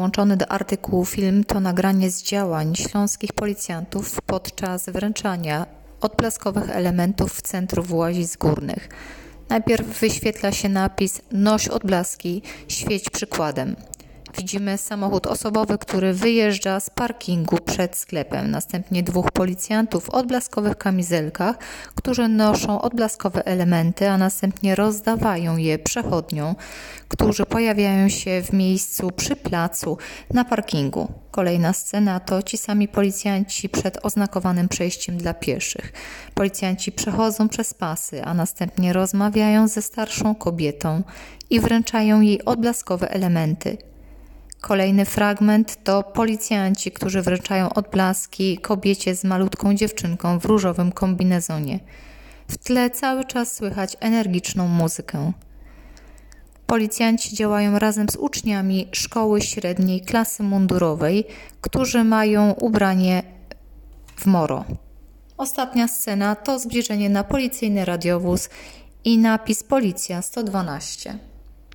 dołączony do artykułu film to nagranie z działań śląskich policjantów podczas wręczania odblaskowych elementów w centrum Łazic Górnych. Najpierw wyświetla się napis „Noś odblaski, świeć przykładem”. Widzimy samochód osobowy, który wyjeżdża z parkingu przed sklepem. Następnie 2 policjantów w odblaskowych kamizelkach, którzy noszą odblaskowe elementy, a następnie rozdawają je przechodniom, którzy pojawiają się w miejscu przy placu na parkingu. Kolejna scena to ci sami policjanci przed oznakowanym przejściem dla pieszych. Policjanci przechodzą przez pasy, a następnie rozmawiają ze starszą kobietą i wręczają jej odblaskowe elementy. Kolejny fragment to policjanci, którzy wręczają odblaski kobiecie z malutką dziewczynką w różowym kombinezonie. W tle cały czas słychać energiczną muzykę. Policjanci działają razem z uczniami szkoły średniej klasy mundurowej, którzy mają ubranie w moro. Ostatnia scena to zbliżenie na policyjny radiowóz i napis Policja 112.